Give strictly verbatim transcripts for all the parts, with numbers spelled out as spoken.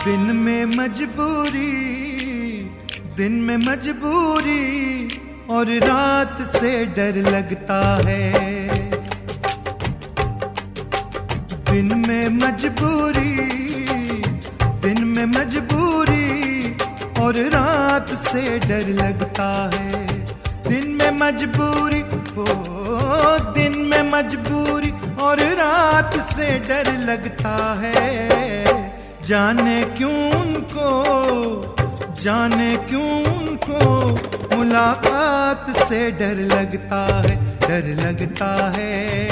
दिन में मजबूरी, दिन में मजबूरी और रात से डर लगता है। दिन में मजबूरी, दिन में मजबूरी और रात से डर लगता है। दिन में मजबूरी हो, दिन में मजबूरी और रात से डर लगता है। जाने क्यों उनको, जाने क्यों उनको मुलाकात से डर लगता है, डर लगता है,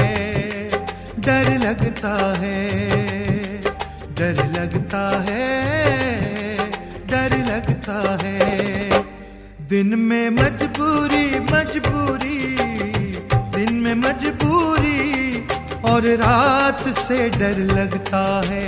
डर लगता है, डर लगता है, डर लगता है। दिन में मजबूरी, मजबूरी, दिन में मजबूरी और रात से डर लगता है।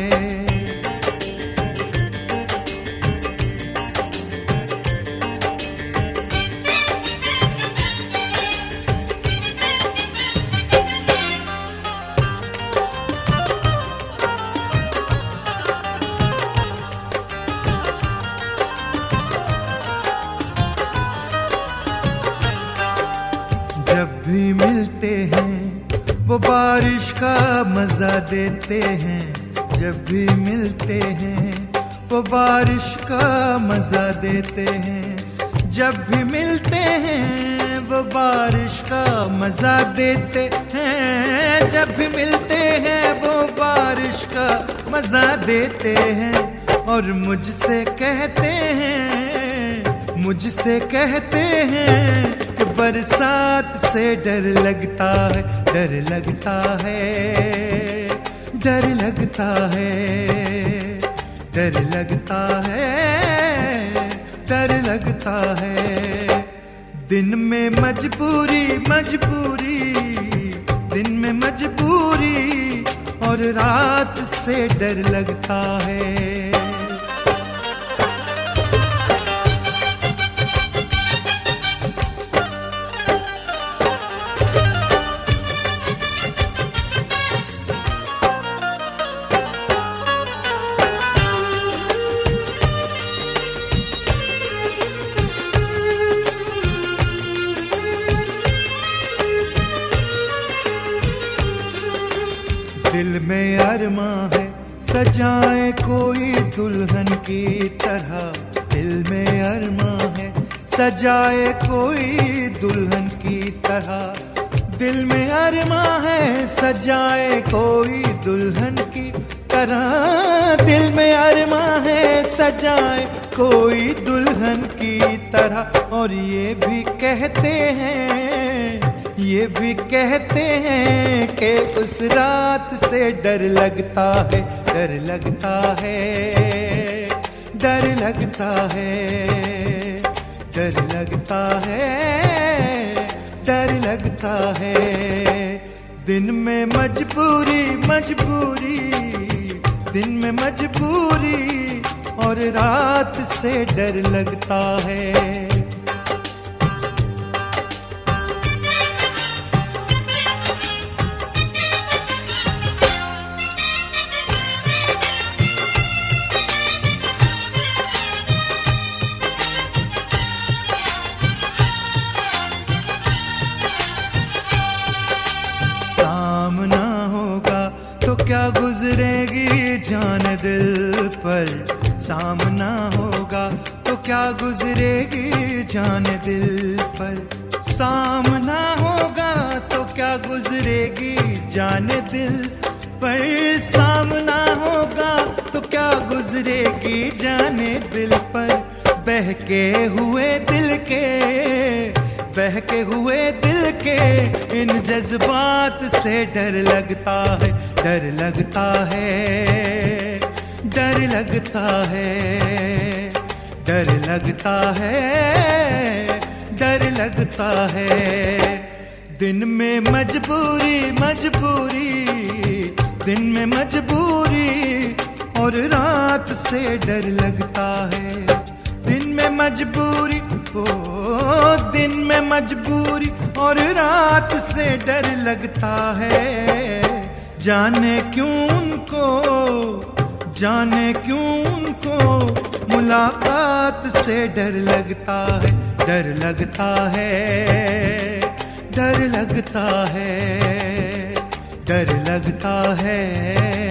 जब भी मिलते हैं वो बारिश का मजा देते हैं। जब भी मिलते हैं वो बारिश का मजा देते हैं। जब भी मिलते हैं वो बारिश का मजा देते हैं। जब भी मिलते हैं वो बारिश का मजा देते हैं। और मुझसे कहते हैं, मुझसे कहते हैं कि बरसात से डर लगता है, डर लगता है, डर लगता है, डर लगता है, डर लगता है। दिन में मजबूरी, मजबूरी, दिन में मजबूरी और रात से डर लगता है। दिल में अरमां है सजाए कोई दुल्हन की तरह। दिल में अरमां है सजाए कोई दुल्हन की तरह। दिल में अरमां है सजाए कोई दुल्हन की तरह। दिल में अरमां है सजाए कोई दुल्हन की तरह। और ये भी कहते हैं, ये भी कहते हैं कि उस रात से डर लगता है, डर लगता है, डर लगता है, डर लगता है, डर लगता है। दिन में मजबूरी, मजबूरी, दिन में मजबूरी और रात से डर लगता है। सामना होगा तो क्या गुजरेगी जान दिल पर। सामना होगा तो क्या गुजरेगी जान दिल पर। सामना होगा तो क्या गुजरेगी जान दिल पर। सामना होगा तो क्या गुजरेगी जाने दिल पर। बहके हुए दिल के, बहके हुए दिल के इन जज्बात से डर लगता है, डर लगता है, डर लगता है, डर लगता है, डर लगता है। दिन में मजबूरी, मजबूरी, दिन में मजबूरी और रात से डर लगता है। दिन में मजबूरी हो, दिन में मजबूरी और रात से डर लगता है। जाने क्यों उनको, जाने क्यों उनको मुलाकात से डर लगता है, डर लगता है, डर लगता है, डर लगता है।